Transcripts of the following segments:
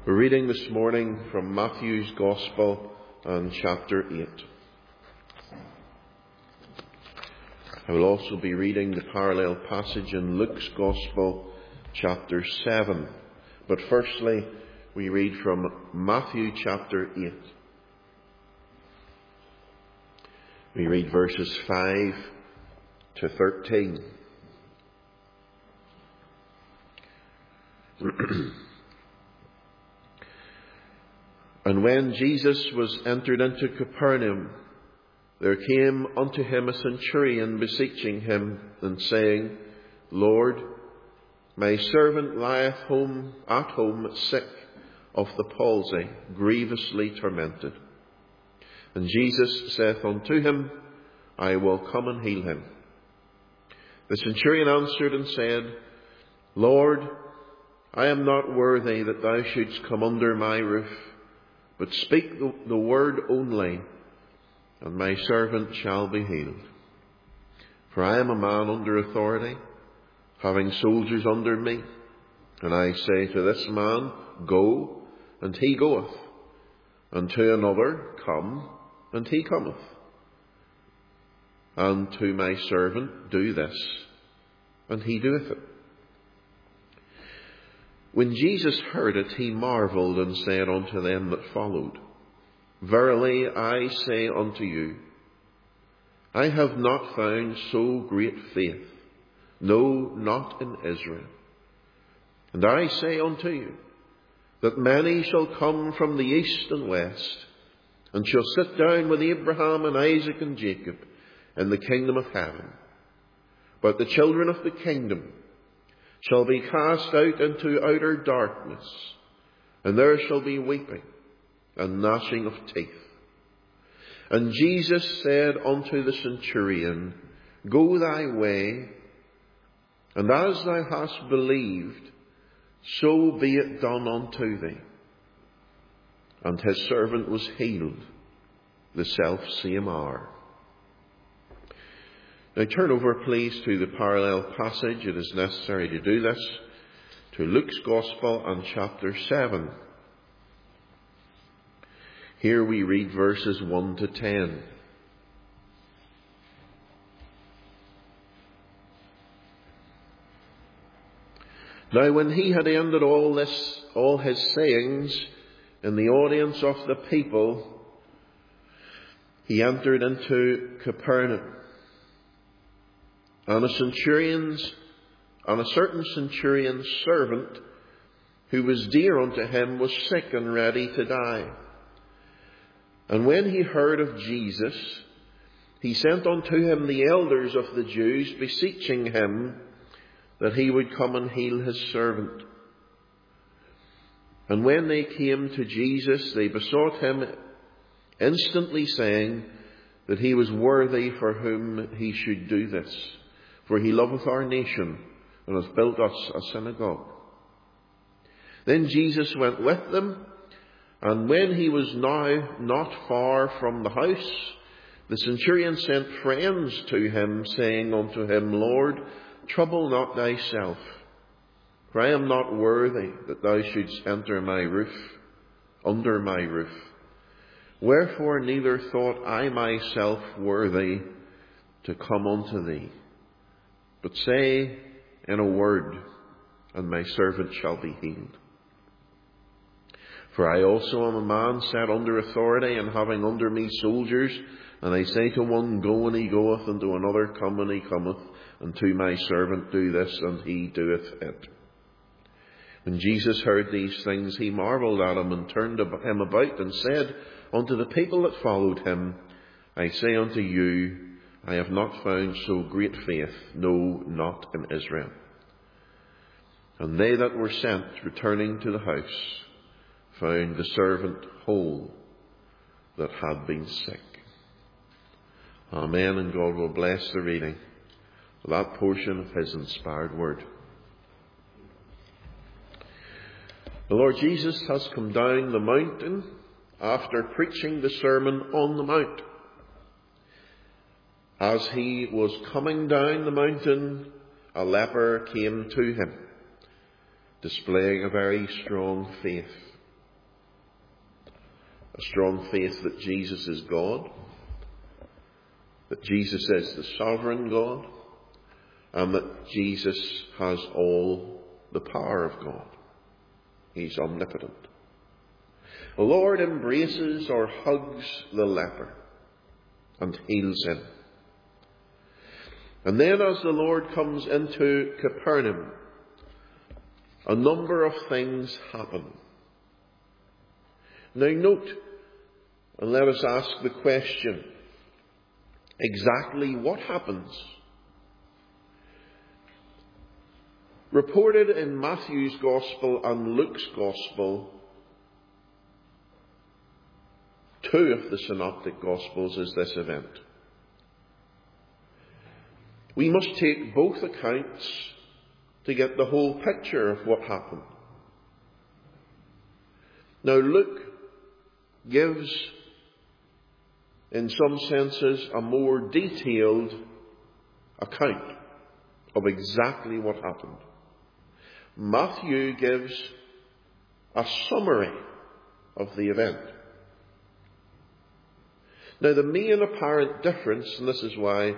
We're reading this morning from Matthew's Gospel and chapter 8. I will also be reading the parallel passage in Luke's Gospel, chapter 7. But firstly, we read from Matthew chapter 8. We read verses 5 to 13. And when Jesus was entered into Capernaum, there came unto him a centurion beseeching him, and saying, Lord, my servant lieth at home sick of the palsy, grievously tormented. And Jesus saith unto him, I will come and heal him. The centurion answered and said, Lord, I am not worthy that thou shouldst come under my roof, but speak the word only, and my servant shall be healed. For I am a man under authority, having soldiers under me. And I say to this man, Go, and he goeth, and to another, Come, and he cometh. And to my servant, Do this, and he doeth it. When Jesus heard it, he marvelled, and said unto them that followed, Verily I say unto you, I have not found so great faith, no, not in Israel. And I say unto you, that many shall come from the east and west, and shall sit down with Abraham and Isaac and Jacob in the kingdom of heaven. But the children of the kingdom shall be cast out into outer darkness, and there shall be weeping and gnashing of teeth. And Jesus said unto the centurion, Go thy way, and as thou hast believed, so be it done unto thee. And his servant was healed the selfsame hour. Now turn over, please, to the parallel passage. It is necessary to do this, to Luke's Gospel and chapter 7. Here we read verses 1 to 10. Now when he had ended all his sayings in the audience of the people, he entered into Capernaum. And a certain centurion's servant, who was dear unto him, was sick and ready to die. And when he heard of Jesus, he sent unto him the elders of the Jews, beseeching him that he would come and heal his servant. And when they came to Jesus, they besought him instantly, saying that he was worthy for whom he should do this. For he loveth our nation, and hath built us a synagogue. Then Jesus went with them, and when he was now not far from the house, the centurion sent friends to him, saying unto him, Lord, trouble not thyself, for I am not worthy that thou shouldst enter under my roof. Wherefore neither thought I myself worthy to come unto thee. But say in a word, and my servant shall be healed. For I also am a man set under authority, and having under me soldiers, and I say to one, Go, and he goeth, and to another, Come, and he cometh, and to my servant, Do this, and he doeth it. When Jesus heard these things, he marvelled at him, and turned him about, and said unto the people that followed him, I say unto you, I have not found so great faith, no, not in Israel. And they that were sent, returning to the house, found the servant whole that had been sick. Amen, and God will bless the reading of that portion of his inspired word. The Lord Jesus has come down the mountain after preaching the Sermon on the Mount. As he was coming down the mountain, a leper came to him, displaying a very strong faith. A strong faith that Jesus is God, that Jesus is the sovereign God, and that Jesus has all the power of God. He's omnipotent. The Lord embraces or hugs the leper and heals him. And then as the Lord comes into Capernaum, a number of things happen. Now note, and let us ask the question, exactly what happens? Reported in Matthew's Gospel and Luke's Gospel, two of the synoptic Gospels, is this event. We must take both accounts to get the whole picture of what happened. Now Luke gives, in some senses, a more detailed account of exactly what happened. Matthew gives a summary of the event. Now the main apparent difference, and this is why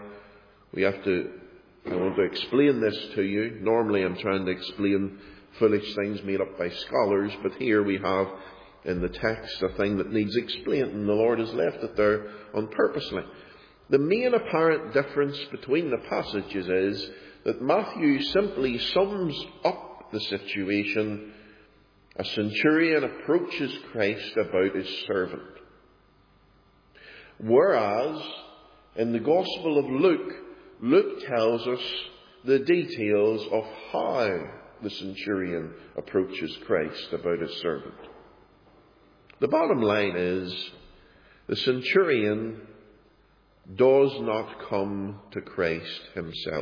I want to explain this to you. Normally I'm trying to explain foolish things made up by scholars, but here we have in the text a thing that needs explaining, and the Lord has left it there on purposely. The main apparent difference between the passages is that Matthew simply sums up the situation. A centurion approaches Christ about his servant. Whereas in the Gospel of Luke, Luke tells us the details of how the centurion approaches Christ about his servant. The bottom line is, the centurion does not come to Christ himself.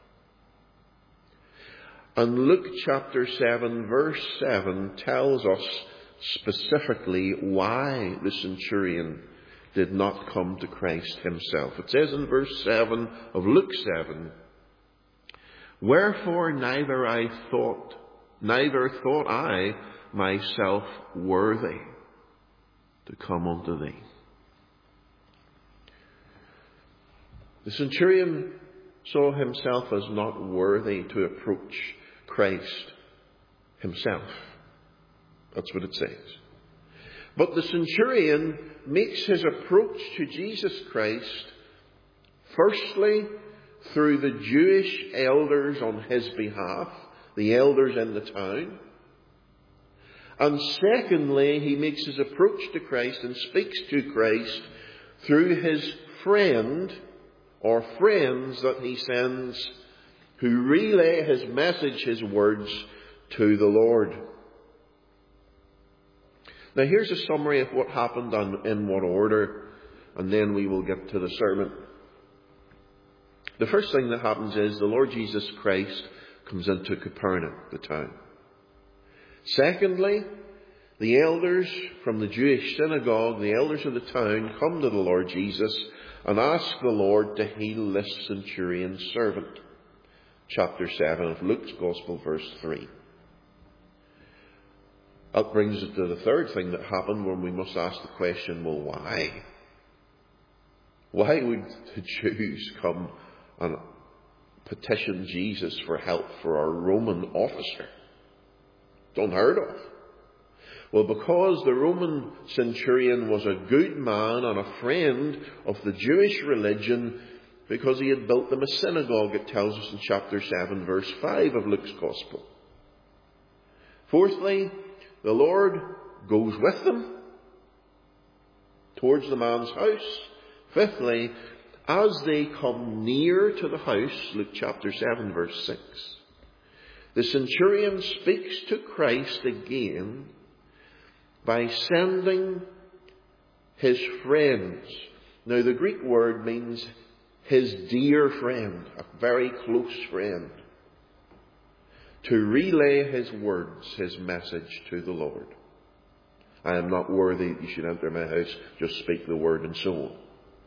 And Luke chapter 7 verse 7 tells us specifically why the centurion did not come to Christ himself. It says in verse 7 of Luke 7, "Wherefore neither thought I myself worthy to come unto thee." The centurion saw himself as not worthy to approach Christ himself. That's what it says. But the centurion makes his approach to Jesus Christ firstly through the Jewish elders on his behalf, the elders in the town. And secondly, he makes his approach to Christ and speaks to Christ through his friend or friends that he sends, who relay his message, his words, to the Lord. Now here's a summary of what happened and in what order, and then we will get to the sermon. The first thing that happens is the Lord Jesus Christ comes into Capernaum, the town. Secondly, the elders from the Jewish synagogue, the elders of the town, come to the Lord Jesus and ask the Lord to heal this centurion's servant. Chapter 7 of Luke's Gospel, verse 3. That brings us to the third thing that happened, when we must ask the question, well, why? Why would the Jews come and petition Jesus for help for a Roman officer? It's unheard of. Well, because the Roman centurion was a good man and a friend of the Jewish religion, because he had built them a synagogue, it tells us in chapter 7, verse 5 of Luke's Gospel. Fourthly, the Lord goes with them towards the man's house. Fifthly, as they come near to the house, Luke chapter 7, verse 6, the centurion speaks to Christ again by sending his friends. Now the Greek word means his dear friend, a very close friend, to relay his words, his message to the Lord. I am not worthy that you should enter my house, just speak the word, and so on.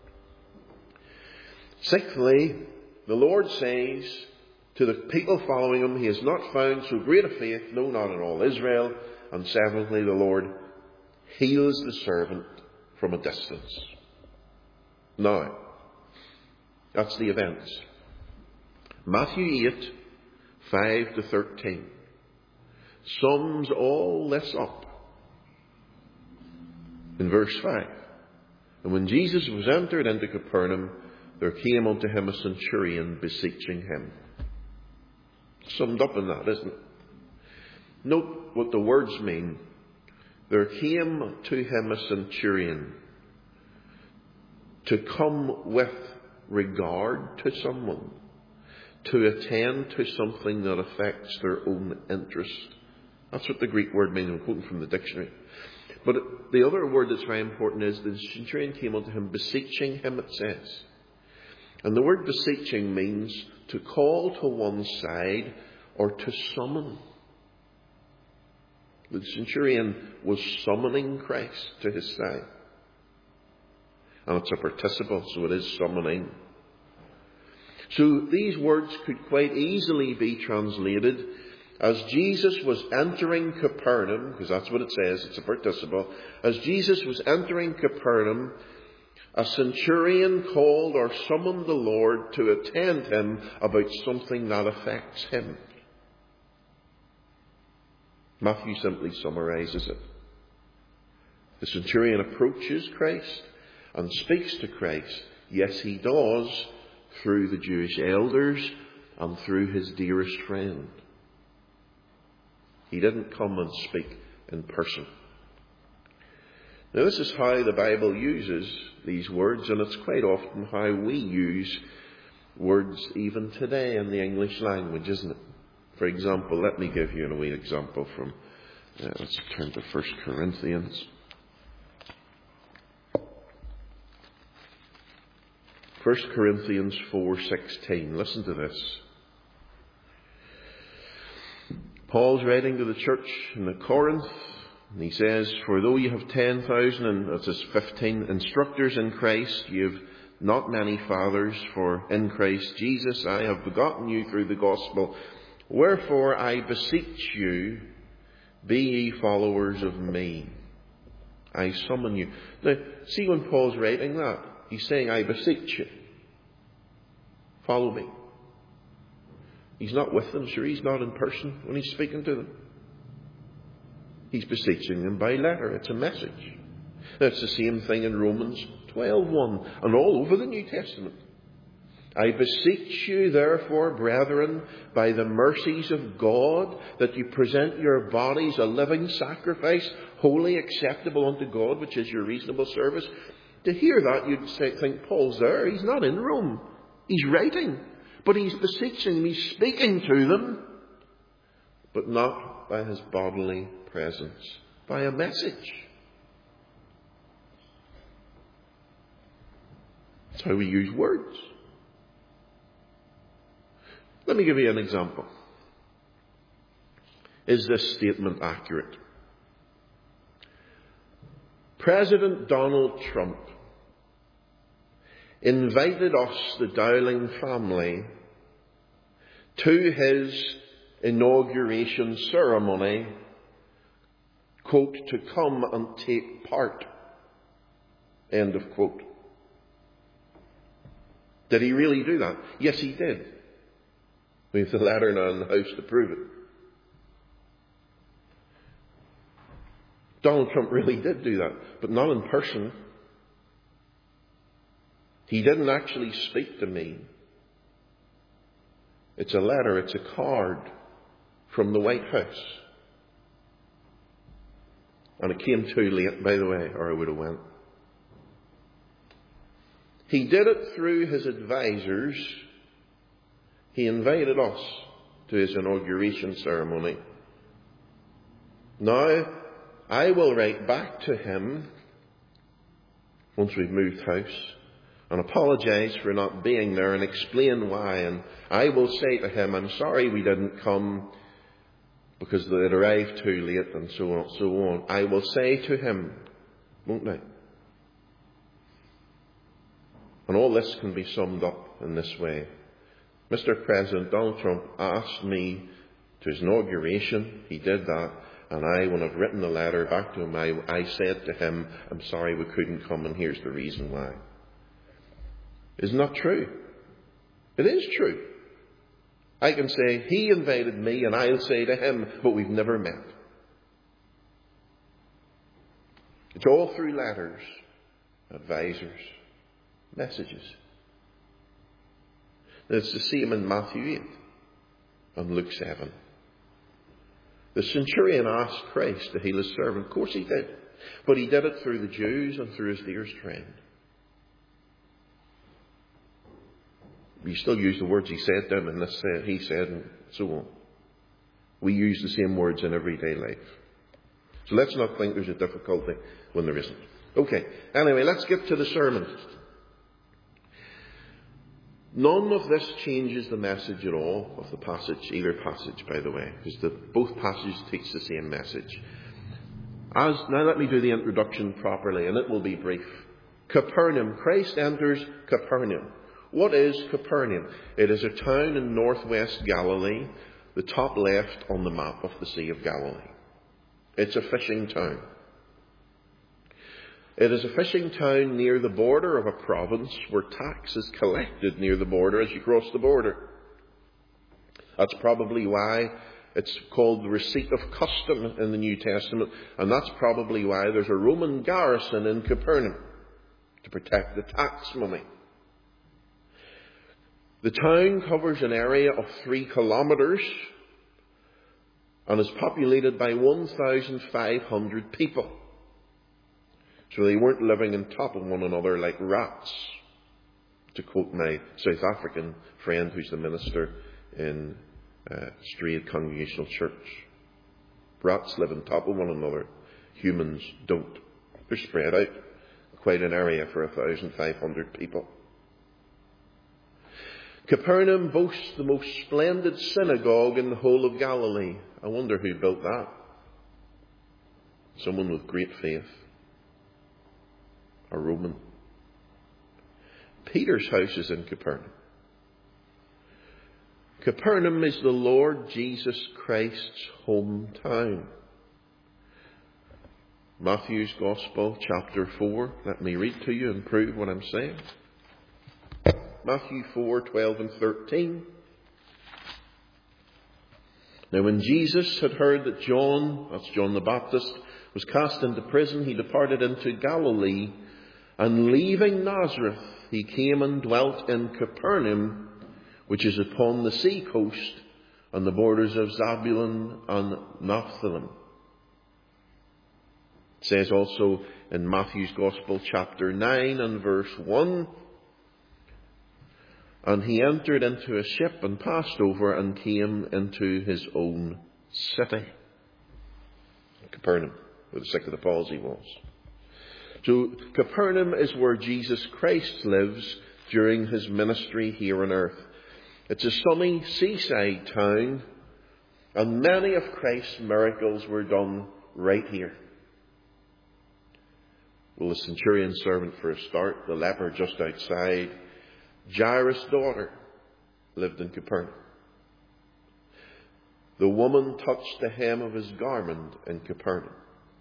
Sixthly, the Lord says to the people following him, he has not found so great a faith, no, not in all Israel. And seventhly, the Lord heals the servant from a distance. Now, that's the events. Matthew 8, 5 to 13 sums all this up in verse 5. And when Jesus was entered into Capernaum, there came unto him a centurion beseeching him. Summed up in that, isn't it? Note what the words mean. There came to him a centurion to come with regard to someone, to attend to something that affects their own interest. That's what the Greek word means. I'm quoting from the dictionary. But the other word that's very important is the centurion came unto him beseeching him, it says. And the word beseeching means to call to one side or to summon. The centurion was summoning Christ to his side. And it's a participle, so it is summoning. So these words could quite easily be translated as Jesus was entering Capernaum, because that's what it says, it's a participle. As Jesus was entering Capernaum, a centurion called or summoned the Lord to attend him about something that affects him. Matthew simply summarizes it. The centurion approaches Christ and speaks to Christ. Yes, he does, through the Jewish elders and through his dearest friend. He didn't come and speak in person. Now, this is how the Bible uses these words, and it's quite often how we use words even today in the English language, isn't it? For example, let me give you a wee example from, let's turn to 1 Corinthians. 1 Corinthians 4:16. Listen to this. Paul's writing to the church in the Corinth, and he says, for though you have 10,000, and that is 15 instructors in Christ, you have not many fathers, for in Christ Jesus I have begotten you through the gospel. Wherefore I beseech you, be ye followers of me. I summon you. Now, see when Paul's writing that, he's saying, I beseech you. Follow me. He's not with them, sure, he's not in person when he's speaking to them. He's beseeching them by letter. It's a message. That's the same thing in Romans 12:1 and all over the New Testament. I beseech you, therefore, brethren, by the mercies of God, that you present your bodies a living sacrifice, wholly acceptable unto God, which is your reasonable service. To hear that, you'd think, Paul's there. He's not in Rome. He's writing. But he's beseeching them. He's speaking to them. But not by his bodily presence. By a message. That's how we use words. Let me give you an example. Is this statement accurate? President Donald Trump invited us, the Dowling family, to his inauguration ceremony, quote, to come and take part, end of quote. Did he really do that? Yes, he did. We have the letter now in the House to prove it. Donald Trump really did do that, but not in person. He didn't actually speak to me. It's a letter, it's a card from the White House. And it came too late, by the way, or I would have went. He did it through his advisors. He invited us to his inauguration ceremony. Now, I will write back to him once we've moved house and apologise for not being there and explain why. And I will say to him, I'm sorry we didn't come because it arrived too late and so on and so on. I will say to him, won't I? And all this can be summed up in this way. Mr. President, Donald Trump asked me to his inauguration. He did that. And when I've written the letter back to him, I said to him, I'm sorry we couldn't come, and here's the reason why. Isn't that true? It is true. I can say, he invited me, and I'll say to him, but we've never met. It's all through letters, advisors, messages. And it's the same in Matthew 8 and Luke 7. The centurion asked Christ to heal his servant. Of course he did. But he did it through the Jews and through his dearest friend. We still use the words he said to him, and this said, he said, and so on. We use the same words in everyday life. So let's not think there's a difficulty when there isn't. Okay, anyway, let's get to the sermon. None of this changes the message at all of the passage, either passage, by the way, because both passages teach the same message. Now let me do the introduction properly, and it will be brief. Capernaum. Christ enters Capernaum. What is Capernaum? It is a town in northwest Galilee, the top left on the map of the Sea of Galilee. It's a fishing town. It is a fishing town near the border of a province where tax is collected near the border as you cross the border. That's probably why it's called the receipt of custom in the New Testament, and that's probably why there's a Roman garrison in Capernaum to protect the tax money. The town covers an area of 3 kilometres and is populated by 1,500 people. So they weren't living on top of one another like rats, to quote my South African friend who's the minister in Strayed Congregational Church. Rats live on top of one another. Humans don't. They're spread out. Quite an area for 1,500 people. Capernaum boasts the most splendid synagogue in the whole of Galilee. I wonder who built that. Someone with great faith. A Roman. Peter's house is in Capernaum. Capernaum is the Lord Jesus Christ's hometown. Matthew's Gospel, chapter 4. Let me read to you and prove what I'm saying. Matthew 4:12 and 13. Now when Jesus had heard that John, that's John the Baptist, was cast into prison, he departed into Galilee, and leaving Nazareth, he came and dwelt in Capernaum, which is upon the sea coast, on the borders of Zabulon and Naphtali. It says also in Matthew's Gospel, chapter 9 and verse 1, and he entered into a ship and passed over and came into his own city. Capernaum, where the sick of the palsy was. So Capernaum is where Jesus Christ lives during his ministry here on earth. It's a sunny seaside town, and many of Christ's miracles were done right here. Well, the centurion's servant for a start, the leper just outside, Jairus' daughter lived in Capernaum. The woman touched the hem of his garment in Capernaum.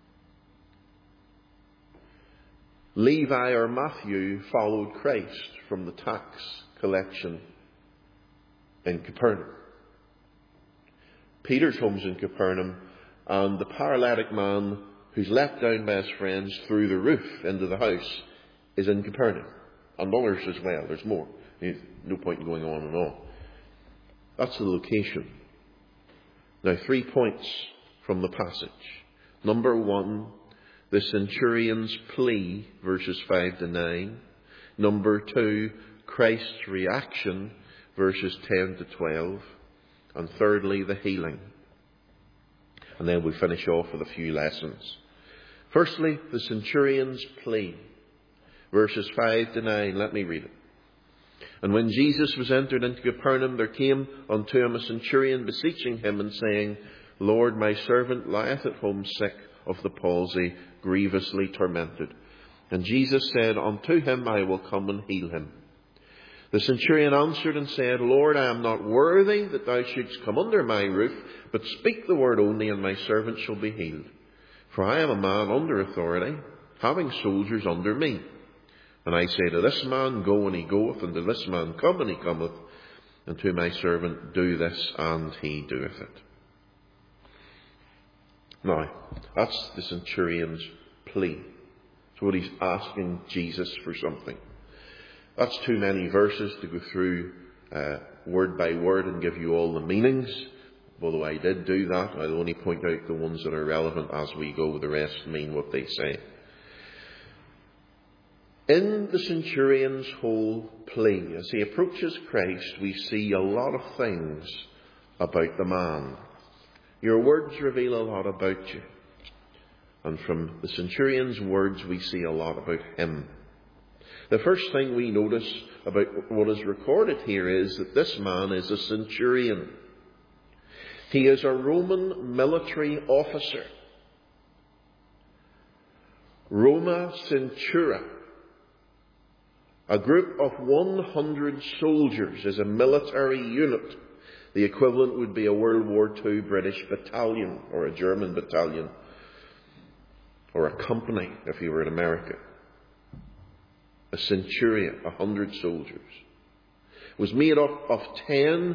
Levi or Matthew followed Christ from the tax collection in Capernaum. Peter's home's in Capernaum, and the paralytic man who's let down by his friends through the roof into the house is in Capernaum. And others as well. There's more. No point in going on and on. That's the location. Now, 3 points from the passage. Number 1, the centurion's plea, verses 5 to 9. Number 2, Christ's reaction, verses 10 to 12. And thirdly, the healing. And then we'll finish off with a few lessons. Firstly, the centurion's plea, verses 5 to 9. Let me read it. And when Jesus was entered into Capernaum, there came unto him a centurion, beseeching him and saying, Lord, my servant lieth at home sick of the palsy, grievously tormented. And Jesus said, Unto him I will come and heal him. The centurion answered and said, Lord, I am not worthy that thou shouldst come under my roof, but speak the word only, and my servant shall be healed. For I am a man under authority, having soldiers under me. And I say to this man, go, and he goeth, and to this man, come, and he cometh, and to my servant, do this, and he doeth it. Now, that's the centurion's plea. So what he's asking Jesus for something. That's too many verses to go through word by word and give you all the meanings. Although I did do that, I'll only point out the ones that are relevant as we go. The rest mean what they say. In the centurion's whole plea, as he approaches Christ, we see a lot of things about the man. Your words reveal a lot about you. And from the centurion's words, we see a lot about him. The first thing we notice about what is recorded here is that this man is a centurion. He is a Roman military officer. Roma Centura. A group of 100 soldiers is a military unit. The equivalent would be a World War II British battalion or a German battalion or a company if you were in America. A centurion, 100 soldiers. It was made up of 10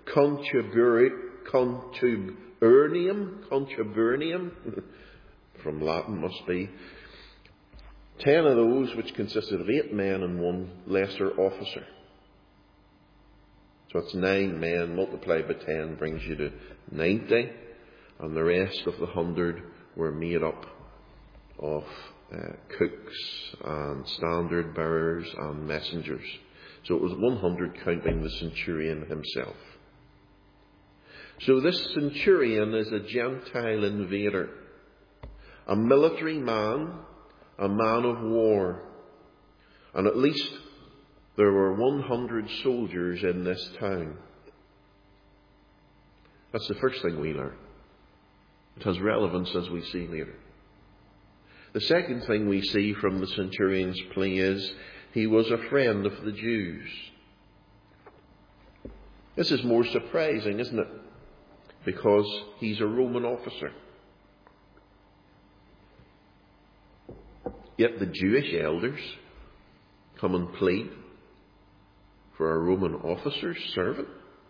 contubernium, from Latin must be, 10 of those which consisted of 8 men and 1 lesser officer. So it's 9 men multiplied by 10 brings you to 90, and the rest of the 100 were made up of cooks and standard bearers and messengers. So it was 100 counting the centurion himself. So this centurion is a Gentile invader, a military man, a man of war. And at least there were 100 soldiers in this town. That's the first thing we learn. It has relevance as we see later. The second thing we see from the centurion's plea is he was a friend of the Jews. This is more surprising, isn't it? Because he's a Roman officer. Yet the Jewish elders come and plead for a Roman officer's servant.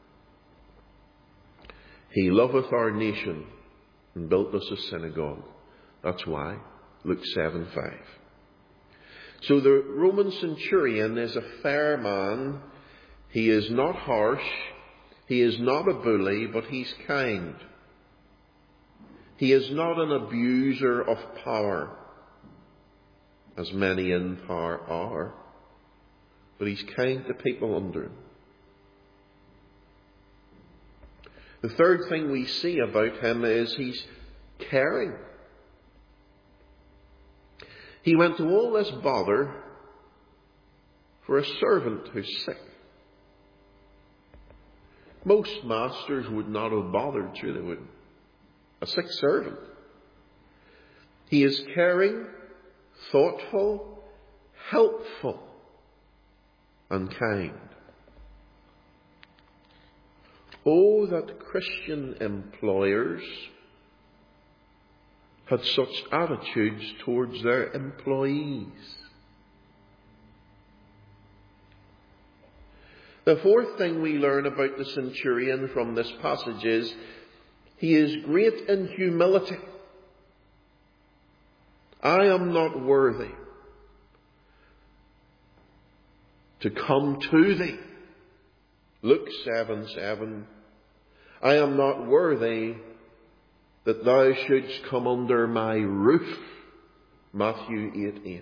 He loveth our nation and built us a synagogue. That's why. Luke 7:5. So the Roman centurion is a fair man. He is not harsh. He is not a bully, but he's kind. He is not an abuser of power, as many in power are, but he's kind to people under him. The third thing we see about him is he's caring. He went to all this bother for a servant who's sick. Most masters would not have bothered, sure they wouldn't. A sick servant. He is caring, thoughtful, helpful, and kind. Oh, that Christian employers had such attitudes towards their employees. The fourth thing we learn about the centurion from this passage is he is great in humility. I am not worthy to come to thee. Luke 7:7. I am not worthy that thou shouldst come under my roof. Matthew 8:8.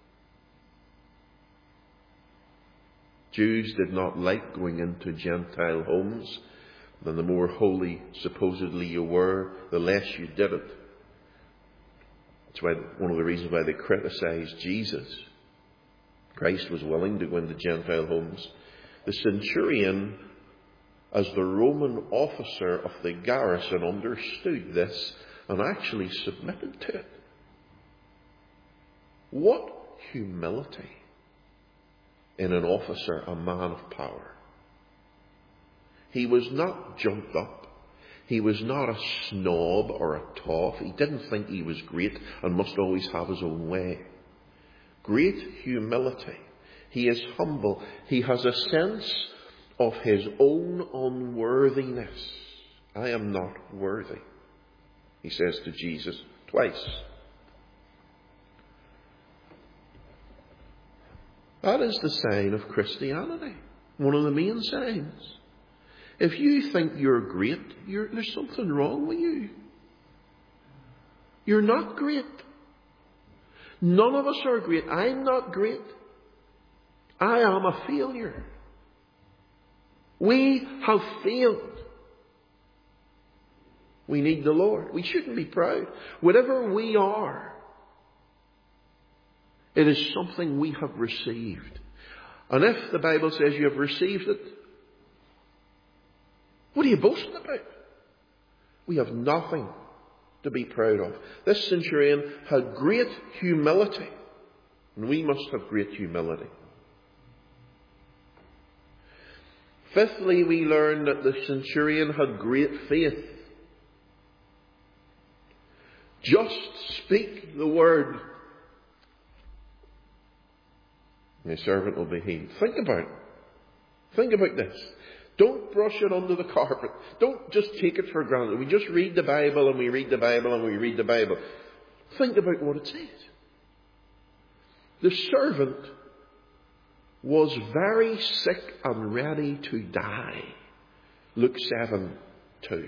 Jews did not like going into Gentile homes. And the more holy supposedly you were, the less you did it. That's why one of the reasons why they criticized Jesus. Christ was willing to go into Gentile homes. The centurion, as the Roman officer of the garrison, understood this and actually submitted to it. What humility! in an officer, a man of power. He was not jumped up. He was not a snob or a toff. He didn't think he was great and must always have his own way. Great humility. He is humble. He has a sense of his own unworthiness. I am not worthy, he says to Jesus twice. That is the sign of Christianity. One of the main signs. If you think you're great, there's something wrong with you. You're not great. None of us are great. I'm not great. I am a failure. We have failed. We need the Lord. We shouldn't be proud. Whatever we are, it is something we have received. And if the Bible says you have received it, what are you boasting about? We have nothing to be proud of. This centurion had great humility, and we must have great humility. Fifthly, we learn that the centurion had great faith. Just speak the word. My servant will be healed. Think about it. Think about this. Don't brush it under the carpet. Don't just take it for granted. We just read the Bible and we read the Bible and we read the Bible. Think about what it says. The servant was very sick and ready to die. Luke 7:2.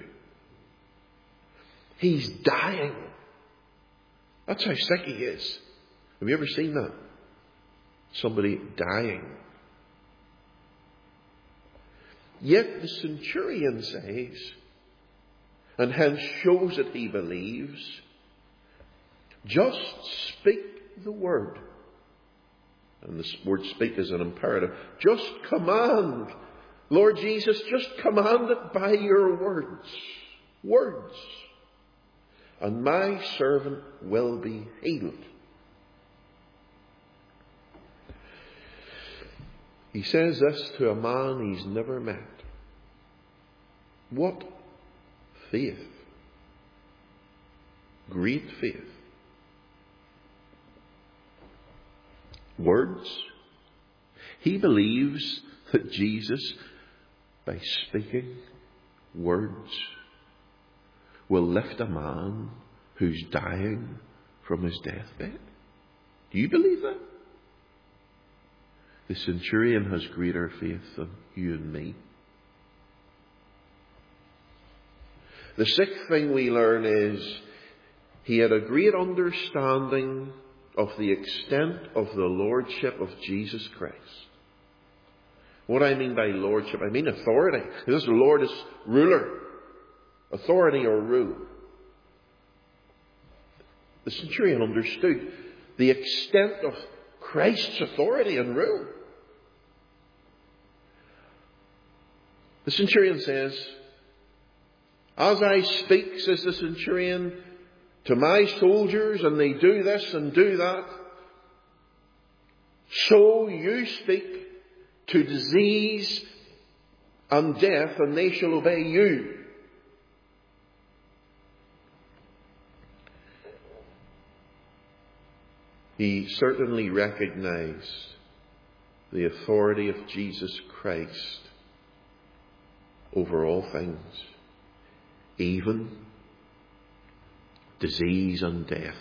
He's dying. That's how sick he is. Have you ever seen that? Somebody dying. Yet the centurion says, and hence shows that he believes, just speak the word. And this word speak is an imperative. Just command. Lord Jesus, just command it by your words. Words. And my servant will be healed. He says this to a man he's never met. What faith. Great faith. Words. He believes that Jesus, by speaking words, will lift a man who's dying from his deathbed. Do you believe that? The centurion has greater faith than you and me. The sixth thing we learn is he had a great understanding of the extent of the lordship of Jesus Christ. What I mean by lordship, I mean authority. This Lord is ruler. Authority or rule. The centurion understood the extent of Christ's authority and rule. The centurion says, as I speak, says the centurion, to my soldiers, and they do this and do that, so you speak to disease and death, and they shall obey you. He certainly recognized the authority of Jesus Christ over all things, even disease and death,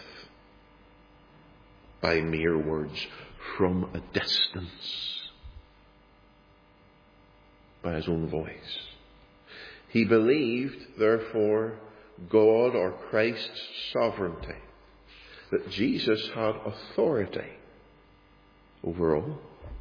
by mere words from a distance, by his own voice. He believed, therefore, God or Christ's sovereignty, that Jesus had authority over all.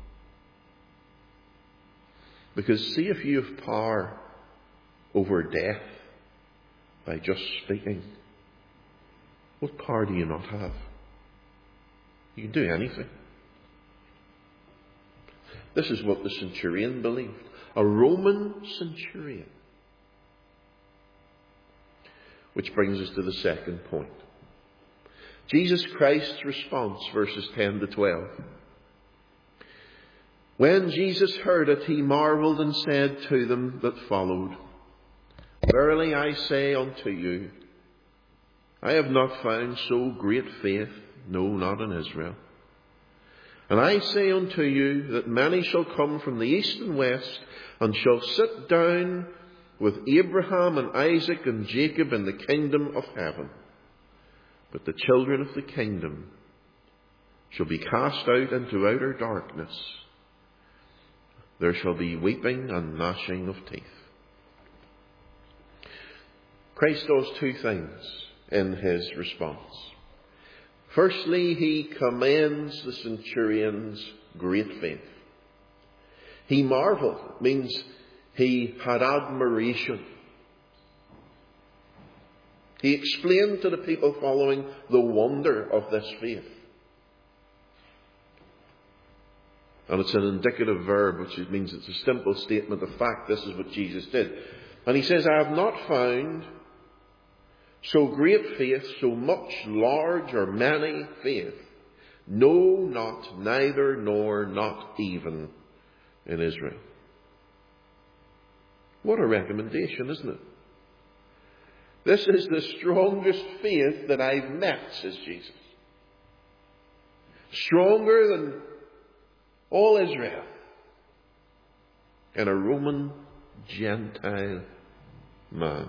Because see if you have power over death by just speaking, what power do you not have? You can do anything. This is what the centurion believed. A Roman centurion. Which brings us to the second point. Jesus Christ's response, verses 10 to 12. When Jesus heard it, he marveled and said to them that followed, Verily I say unto you, I have not found so great faith, no, not in Israel. And I say unto you that many shall come from the east and west, and shall sit down with Abraham and Isaac and Jacob in the kingdom of heaven. But the children of the kingdom shall be cast out into outer darkness. There shall be weeping and gnashing of teeth. Christ does two things in his response. Firstly, he commends the centurion's great faith. He marveled. It means he had admiration. He explained to the people following the wonder of this faith. And it's an indicative verb, which means it's a simple statement of fact. This is what Jesus did. And he says, I have not found so great faith, so much large or many faith. No, not, neither, nor, not even in Israel. What a recommendation, isn't it? This is the strongest faith that I've met, says Jesus. Stronger than all Israel in a Roman Gentile man.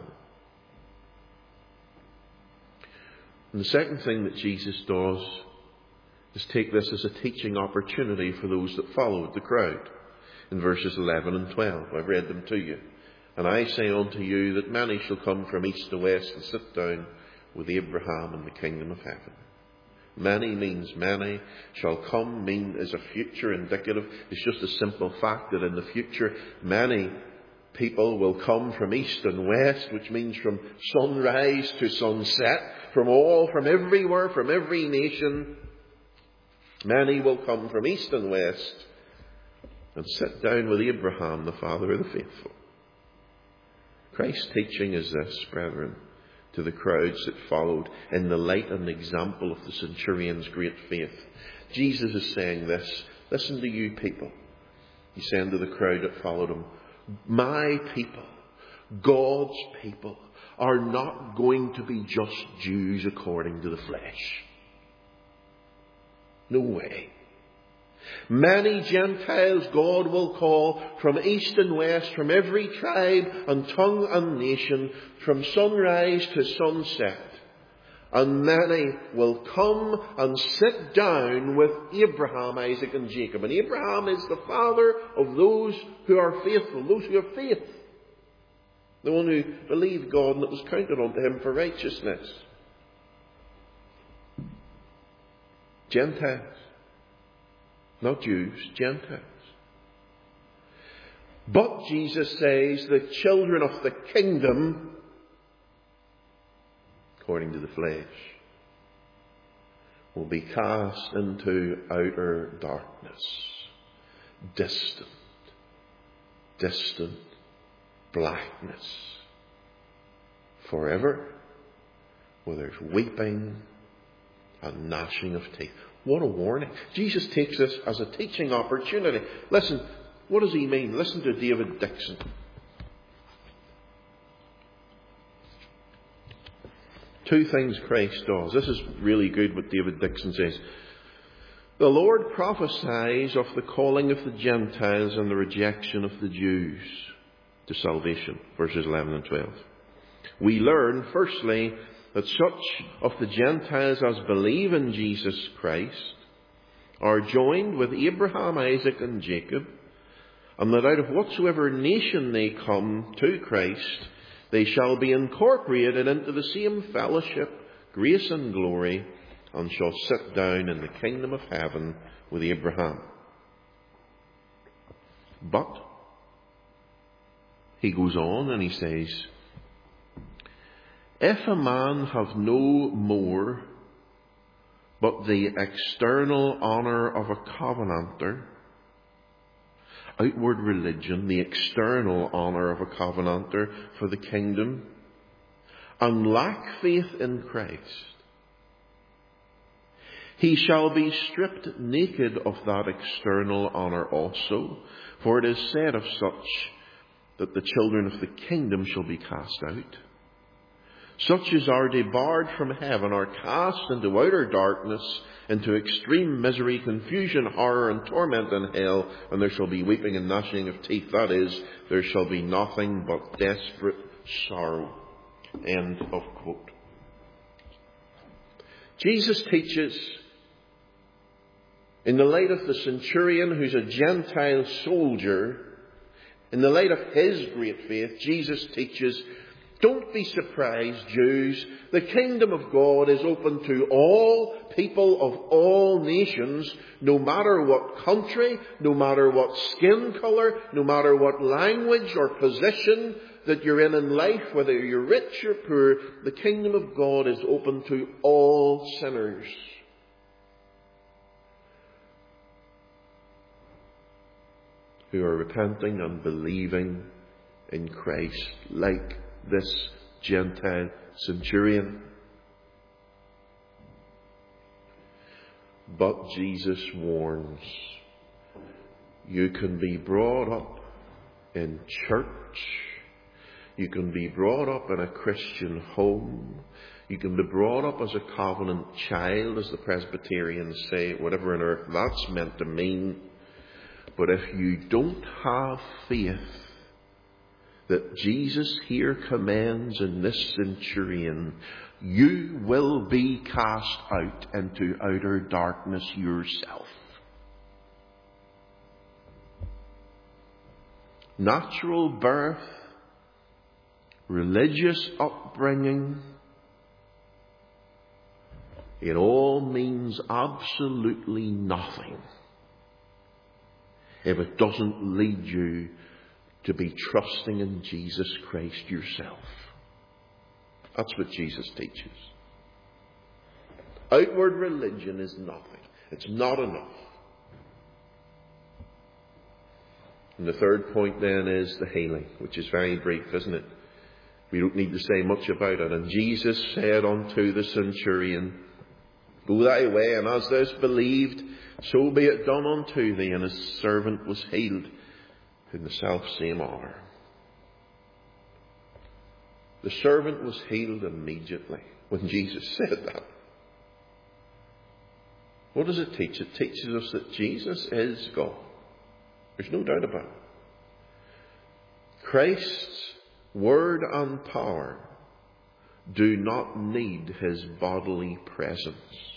And the second thing that Jesus does is take this as a teaching opportunity for those that followed the crowd. In verses 11 and 12, I've read them to you. And I say unto you that many shall come from east to west and sit down with Abraham in the kingdom of heaven. Many means many. Shall come is a future indicative. It's just a simple fact that in the future many people will come from east and west, which means from sunrise to sunset, from everywhere, from every nation. Many will come from east and west and sit down with Abraham, the father of the faithful. Christ's teaching is this, brethren, to the crowds that followed in the light and example of the centurion's great faith. Jesus is saying this, listen to you people. He's saying to the crowd that followed him, my people, God's people, are not going to be just Jews according to the flesh. No way. Many Gentiles God will call from east and west, from every tribe and tongue and nation, from sunrise to sunset. And many will come and sit down with Abraham, Isaac and Jacob. And Abraham is the father of those who are faithful, those who have faith. The one who believed God and it was counted unto him for righteousness. Gentiles. Not Jews, Gentiles. But Jesus says the children of the kingdom, according to the flesh, will be cast into outer darkness. Distant blackness. Forever, where there's weeping and gnashing of teeth. What a warning. Jesus takes this as a teaching opportunity. Listen, what does he mean? Listen to David Dixon. Two things Christ does. This is really good what David Dixon says. The Lord prophesies of the calling of the Gentiles and the rejection of the Jews to salvation. Verses 11 and 12. We learn, firstly, that such of the Gentiles as believe in Jesus Christ are joined with Abraham, Isaac and Jacob, and that out of whatsoever nation they come to Christ, they shall be incorporated into the same fellowship, grace and glory, and shall sit down in the kingdom of heaven with Abraham. But he goes on and he says, if a man have no more but the external honour of a covenanter, outward religion, the external honour of a covenanter for the kingdom, and lack faith in Christ, He shall be stripped naked of that external honour also, for it is said of such that the children of the kingdom shall be cast out. Such as are debarred from heaven are cast into outer darkness, into extreme misery, confusion, horror, and torment in hell, and there shall be weeping and gnashing of teeth. That is, there shall be nothing but desperate sorrow. End of quote. Jesus teaches, in the light of the centurion who's a Gentile soldier, in the light of his great faith, Jesus teaches, don't be surprised, Jews. The kingdom of God is open to all people of all nations, no matter what country, no matter what skin colour, no matter what language or position that you're in life, whether you're rich or poor. The kingdom of God is open to all sinners. Who are repenting and believing in Christ, like this Gentile centurion. But Jesus warns, you can be brought up in church, you can be brought up in a Christian home, you can be brought up as a covenant child, as the Presbyterians say, whatever on earth that's meant to mean. But if you don't have faith that Jesus here commends in this centurion, you will be cast out into outer darkness yourself. Natural birth, religious upbringing, it all means absolutely nothing if it doesn't lead you to be trusting in Jesus Christ yourself. That's what Jesus teaches. Outward religion is nothing. It's not enough. And the third point then is the healing, which is very brief, isn't it? We don't need to say much about it. And Jesus said unto the centurion, go thy way, and as thou hast believed, so be it done unto thee. And his servant was healed in the self-same hour. The servant was healed immediately when Jesus said that. What does it teach? It teaches us that Jesus is God. There's no doubt about it. Christ's word and power do not need his bodily presence.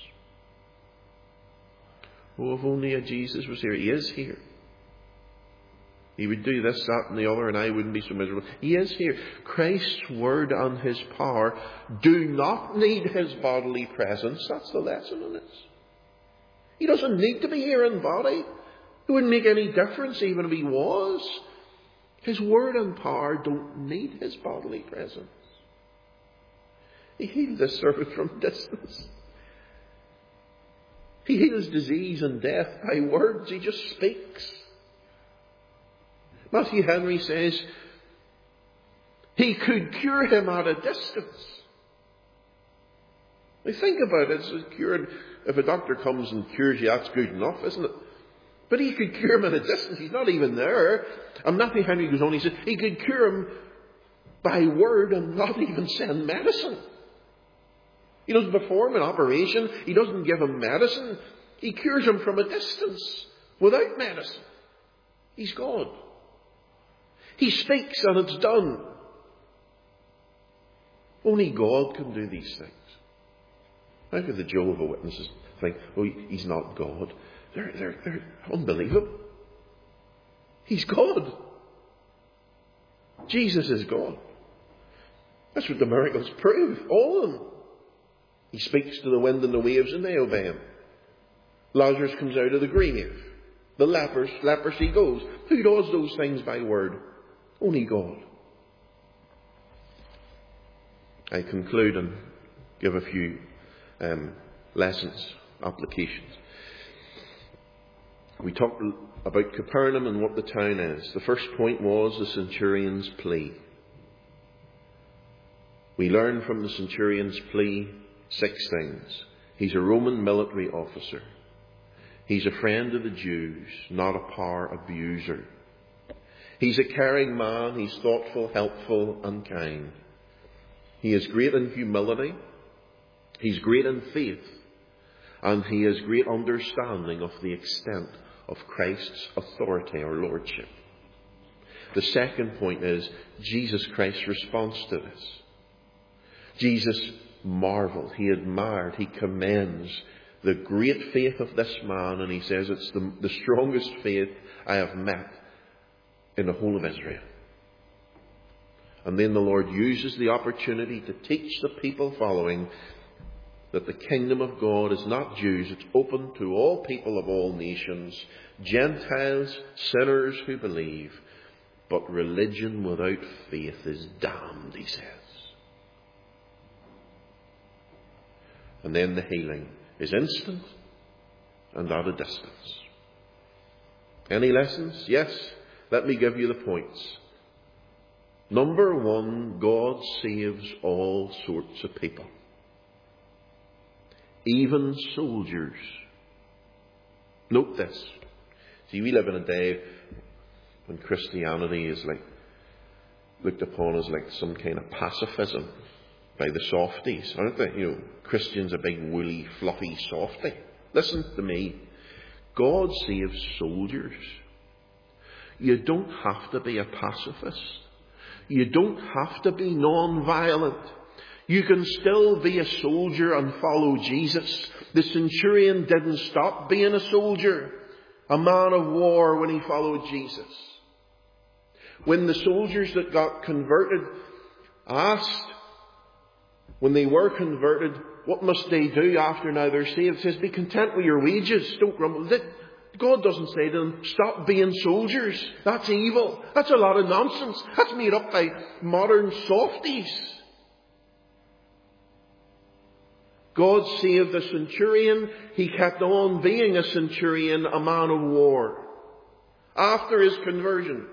Oh, if only a Jesus was here. He is here. He would do this, that, and the other, and I wouldn't be so miserable. He is here. Christ's word and his power do not need his bodily presence. That's the lesson in this. He doesn't need to be here in body. It wouldn't make any difference even if he was. His word and power don't need his bodily presence. He healed this servant from distance. He heals disease and death by words. He just speaks. Matthew Henry says he could cure him at a distance. Now think about it. It's cured. If a doctor comes and cures you, that's good enough, isn't it? But he could cure him at a distance. He's not even there. And Matthew Henry goes on, he says he could cure him by word and not even send medicine. He doesn't perform an operation. He doesn't give him medicine. He cures him from a distance without medicine. He's God. He speaks and it's done. Only God can do these things. How could the Jehovah's Witnesses think, oh, he's not God? They're unbelievable. He's God. Jesus is God. That's what the miracles prove. All of them. He speaks to the wind and the waves and they obey him. Lazarus comes out of the grave. The leprosy goes. Who does those things by word? Only God. I conclude and give a few lessons, applications. We talked about Capernaum and what the town is. The first point was the centurion's plea. We learn from the centurion's plea 6 things. He's a Roman military officer. He's a friend of the Jews, not a power abuser. He's a caring man. He's thoughtful, helpful, and kind. He is great in humility. He's great in faith. And he has great understanding of the extent of Christ's authority or lordship. The second point is Jesus Christ's response to this. Jesus marveled, he admired, he commends the great faith of this man, and he says it's the strongest faith I have met in the whole of Israel. And then the Lord uses the opportunity to teach the people following that the kingdom of God is not Jews, it's open to all people of all nations, Gentiles, sinners who believe, but religion without faith is damned, he says. And then the healing is instant and at a distance. Any lessons? Yes. Let me give you the points. Number one, God saves all sorts of people. Even soldiers. Note this. See, we live in a day when Christianity is looked upon as like some kind of pacifism by the softies, aren't they? Christian's a big woolly, fluffy softy. Listen to me. God saves soldiers. You don't have to be a pacifist. You don't have to be non-violent. You can still be a soldier and follow Jesus. The centurion didn't stop being a soldier, a man of war, when he followed Jesus. When the soldiers that got converted asked, when they were converted, what must they do after now they're saved? It says, be content with your wages. Don't grumble. God doesn't say to them, stop being soldiers. That's evil. That's a lot of nonsense. That's made up by modern softies. God saved the centurion. He kept on being a centurion, a man of war, after his conversion.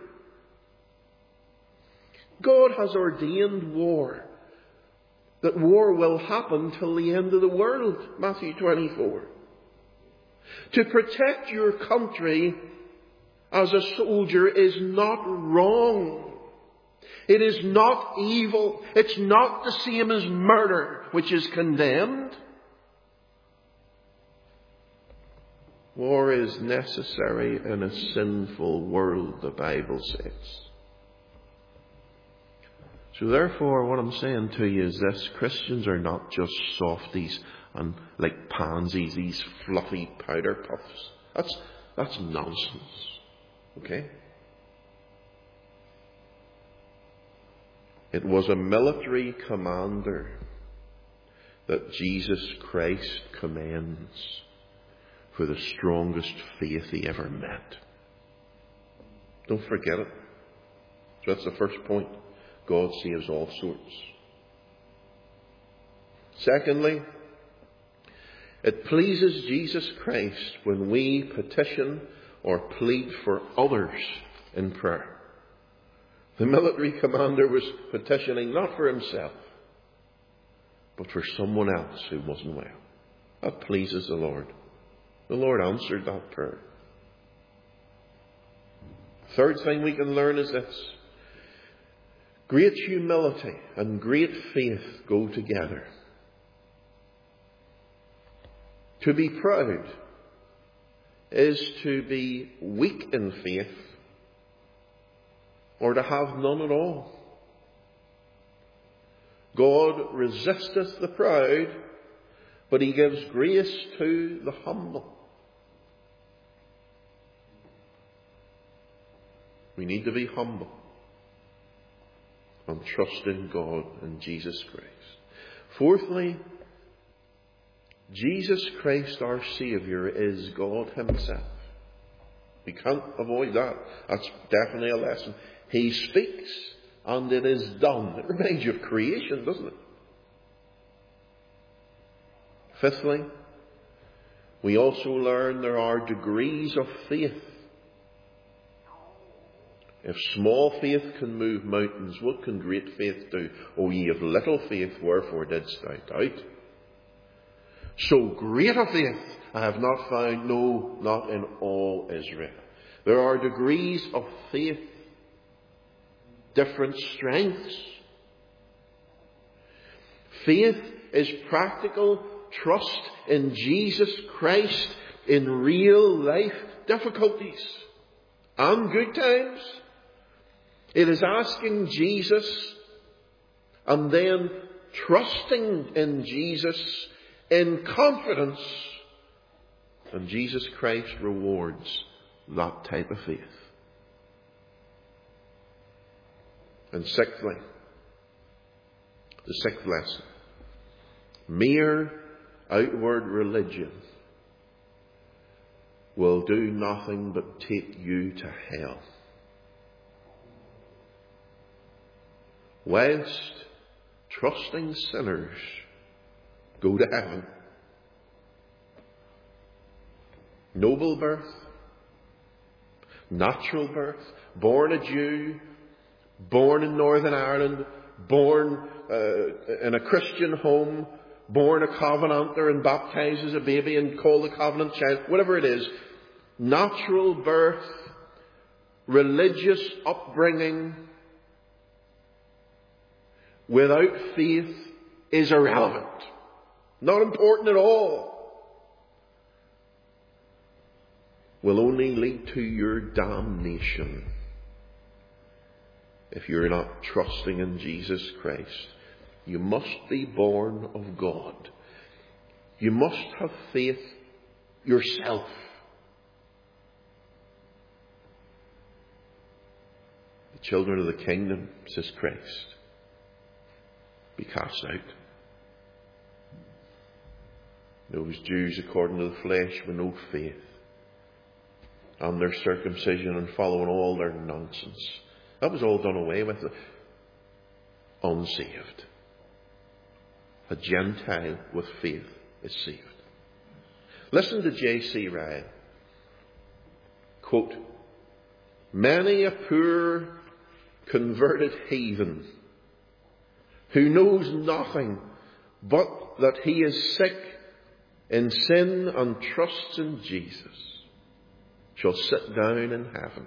God has ordained war. That war will happen till the end of the world. Matthew 24. To protect your country as a soldier is not wrong. It is not evil. It's not the same as murder, which is condemned. War is necessary in a sinful world, the Bible says. So therefore, what I'm saying to you is this: Christians are not just softies and like pansies, these fluffy powder puffs. That's nonsense. Okay? It was a military commander that Jesus Christ commends for the strongest faith he ever met. Don't forget it. So that's the first point. God saves all sorts. Secondly, it pleases Jesus Christ when we petition or plead for others in prayer. The military commander was petitioning not for himself, but for someone else who wasn't well. That pleases the Lord. The Lord answered that prayer. Third thing we can learn is this: great humility and great faith go together. To be proud is to be weak in faith or to have none at all. God resisteth the proud, but he gives grace to the humble. We need to be humble and trust in God and Jesus Christ. Fourthly, Jesus Christ our Saviour is God himself. We can't avoid that. That's definitely a lesson. He speaks and it is done. It reminds you of creation, doesn't it? Fifthly, we also learn there are degrees of faith. If small faith can move mountains, what can great faith do? O ye of little faith, wherefore didst thou doubt? So great a faith I have not found, no, not in all Israel. There are degrees of faith, different strengths. Faith is practical trust in Jesus Christ in real life difficulties and good times. It is asking Jesus and then trusting in Jesus in confidence. And Jesus Christ rewards that type of faith. And sixthly, the sixth lesson. Mere outward religion will do nothing but take you to hell. Whilst trusting sinners go to heaven, noble birth, natural birth, born a Jew, born in Northern Ireland, born in a Christian home, born a covenanter and baptized as a baby and called a covenant child, whatever it is, natural birth, religious upbringing, without faith is irrelevant. Not important at all. Will only lead to your damnation if you're not trusting in Jesus Christ. You must be born of God. You must have faith yourself. The children of the kingdom, says Christ, be cast out. Those Jews according to the flesh with no faith, and their circumcision and following all their nonsense. That was all done away with. Unsaved. A Gentile with faith is saved. Listen to J.C. Ryle. Quote, many a poor converted heathen who knows nothing but that he is sick in sin and trusts in Jesus shall sit down in heaven,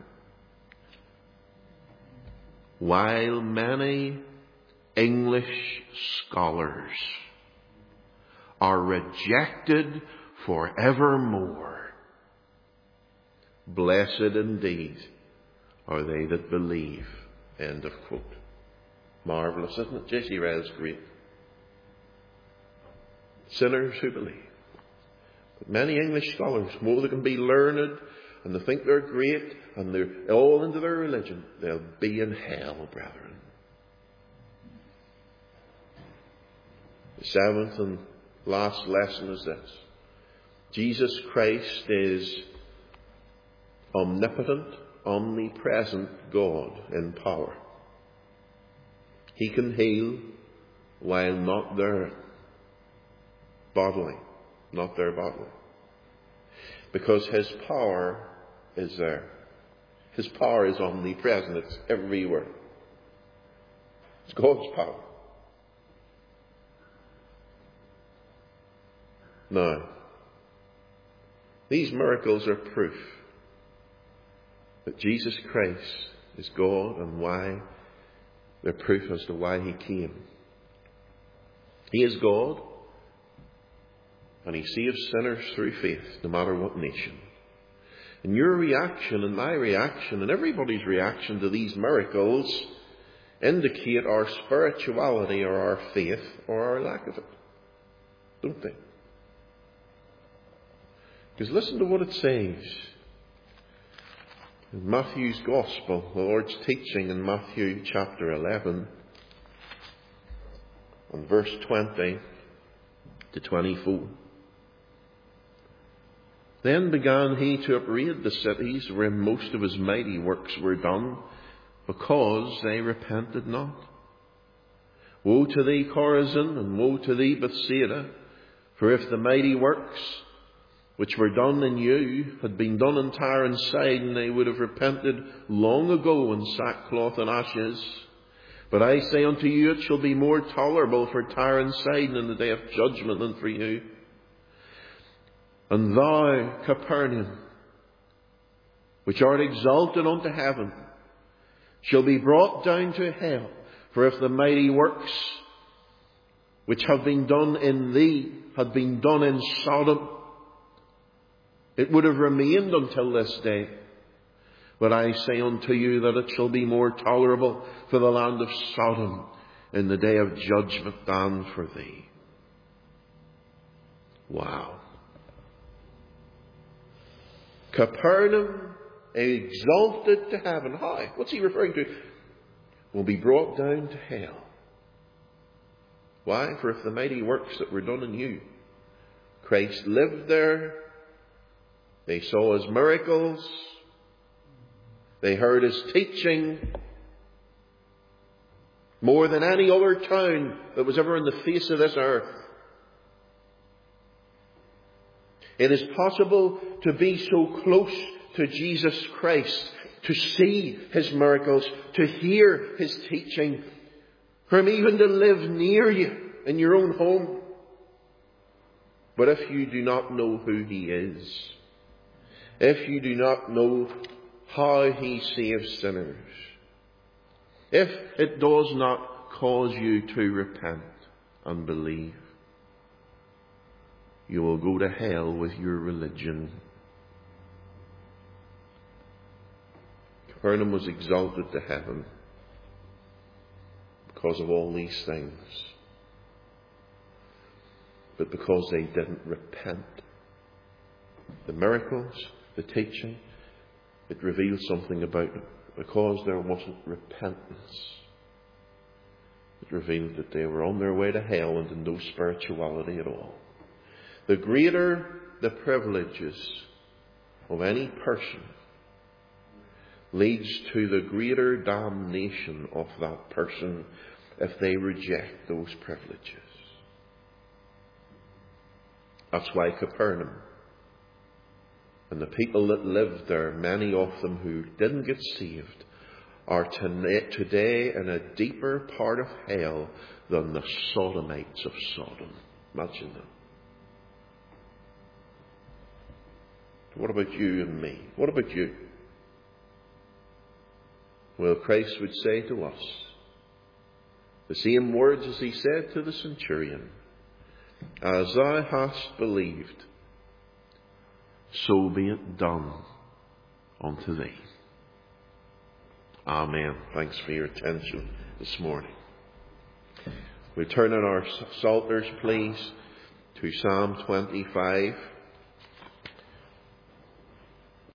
while many English scholars are rejected forevermore. Blessed indeed are they that believe. End of quote. Marvellous, isn't it? J.C. Ryle's great. Sinners who believe. But many English scholars, more they can be learned and they think they're great and they're all into their religion, they'll be in hell, brethren. The seventh and last lesson is this. Jesus Christ is omnipotent, omnipresent God in power. He can heal while not there bodily. Not there bodily. Because His power is there. His power is omnipresent. It's everywhere. It's God's power. Now, these miracles are proof that Jesus Christ is God and why. They're proof as to why He came. He is God, and He saves sinners through faith, no matter what nation. And your reaction and my reaction and everybody's reaction to these miracles indicate our spirituality or our faith or our lack of it. Don't they? Because listen to what it says. In Matthew's Gospel, the Lord's teaching in Matthew chapter 11 and verse 20 to 24. Then began He to upbraid the cities wherein most of His mighty works were done, because they repented not. Woe to thee, Chorazin, and woe to thee, Bethsaida! For if the mighty works which were done in you had been done in Tyre and Sidon, they would have repented long ago in sackcloth and ashes. But I say unto you, it shall be more tolerable for Tyre and Sidon in the day of judgment than for you. And thou, Capernaum, which art exalted unto heaven, shall be brought down to hell. For if the mighty works which have been done in thee had been done in Sodom, it would have remained until this day. But I say unto you that it shall be more tolerable for the land of Sodom in the day of judgment than for thee. Wow. Capernaum, exalted to heaven. How? What's he referring to? Will be brought down to hell. Why? For if the mighty works that were done in you, Christ lived there, they saw his miracles, they heard his teaching, more than any other town that was ever on the face of this earth. It is possible to be so close to Jesus Christ, to see his miracles, to hear his teaching, for him even to live near you in your own home. But if you do not know who he is, if you do not know how he saves sinners, if it does not cause you to repent and believe, you will go to hell with your religion. Capernaum was exalted to heaven because of all these things. But because they didn't repent. The miracles, the teaching, it revealed something about them. Because there wasn't repentance, it revealed that they were on their way to hell and in no spirituality at all. The greater the privileges of any person leads to the greater damnation of that person if they reject those privileges. That's why Capernaum and the people that lived there, many of them who didn't get saved, are today in a deeper part of hell than the Sodomites of Sodom. Imagine that. What about you and me? What about you? Well, Christ would say to us the same words as he said to the centurion: as thou hast believed, so be it done unto thee. Amen. Thanks for your attention this morning. We turn in our psalters, please, to Psalm 25.